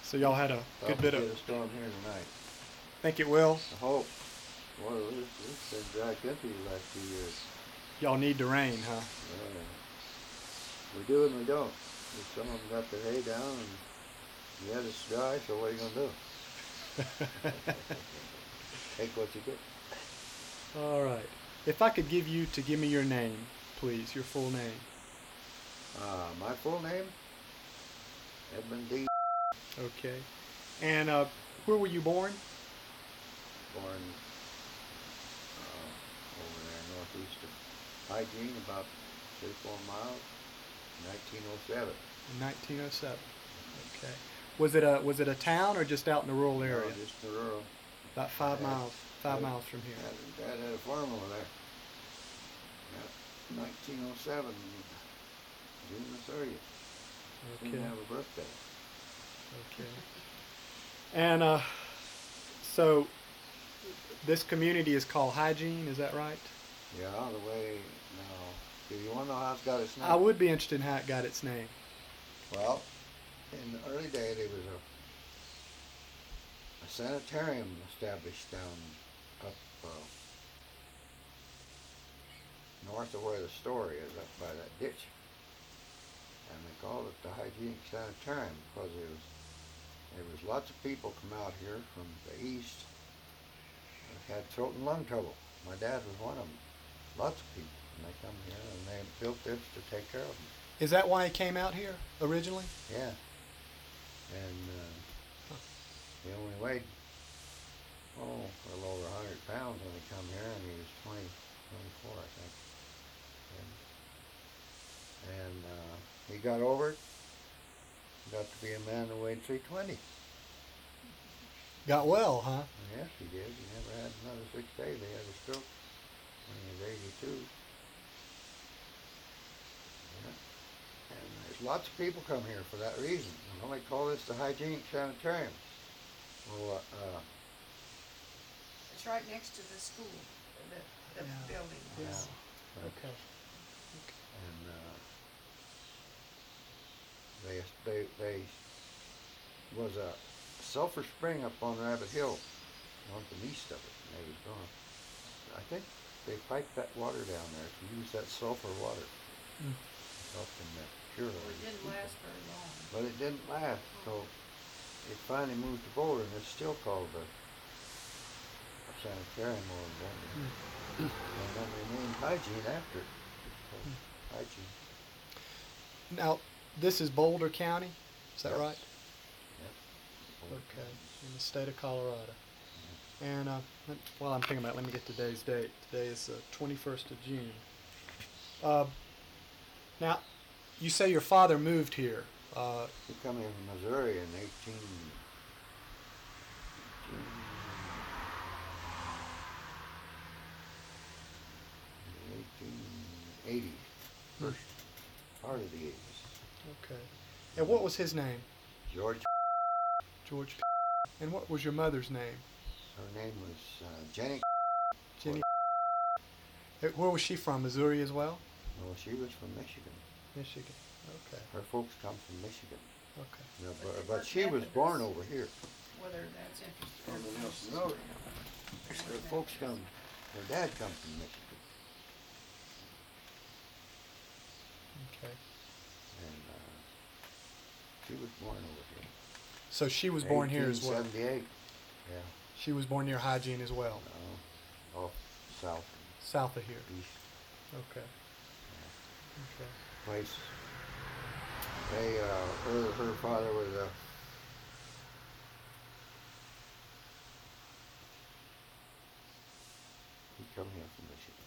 So y'all had a good bit Get of. a storm here tonight. Think it will. I hope. Well, it's been dry country the last few years. Y'all need the rain, huh? Yeah. We do and we don't. Some of them got their hay down, and yeah, it's dry. So what are you gonna do? Take what you get. All right. If I could give me your name, please, your full name. My full name, Edmund D. Okay. And where were you born? Born over there northeast of Hygiene, about 34 miles, 1907. In 1907. Okay. Was it a town or just out in the rural area? No, just the rural. About 5 miles from here. Dad had a farm over there. Yeah, 1907, June the 30th. Didn't have a birthday. Okay. And so this community is called Hygiene, is that right? Yeah, the way now. Do you want to know how it's got its name? I would be interested in how it got its name. Well, in the early day, there was a sanitarium established down up north of where the store is, up by that ditch. And they called it the Hygienic Sanitarium because there was lots of people come out here from the east that had throat and lung trouble. My dad was one of them. Lots of people. And they come here and they built this to take care of them. Is that why he came out here originally? Yeah. And he only weighed, a little over 100 pounds when he come here, and he was 24, I think. And he got over it. Got to be a man who weighed 320. Got well, huh? Yes, he did. He never had another 6 days. He had a stroke when he was 82. Yeah. And there's lots of people come here for that reason. And they call this the Hygienic Sanitarium. Well, It's right next to the school, the building. Yeah. Okay. And they was a sulfur spring up on Rabbit Hill, north and east of it, and they was going. I think they piped that water down there to use that sulfur water. Help them purify. Well, it didn't last very long. But it didn't last, so it finally moved to Boulder, and it's still called the sanitarium or and then they named Hygiene after it. It's called Hygiene. Now, this is Boulder County, is that Yep. right? Yep. Okay, in the state of Colorado. And while I'm thinking about it, let me get today's date. Today is the 21st of June. Now, you say your father moved here. He come here from Missouri in 1880, first part of the 80s. Okay. And what was his name? George. George. And what was your mother's name? Her name was Jenny. Jenny. Where was she from? Missouri as well? Well, she was from Michigan. Michigan. Okay. Her folks come from Michigan. Okay. No, but she was born over here. Whether that's interesting. On the Nelson Road. Her folks come, her dad come from Michigan. Okay. And she was born over here. So she was born here as well? 1878. Yeah. She was born near Hygiene as well? Off south. South of here? East. Okay. Okay. Place. They, her father was he come here from Michigan.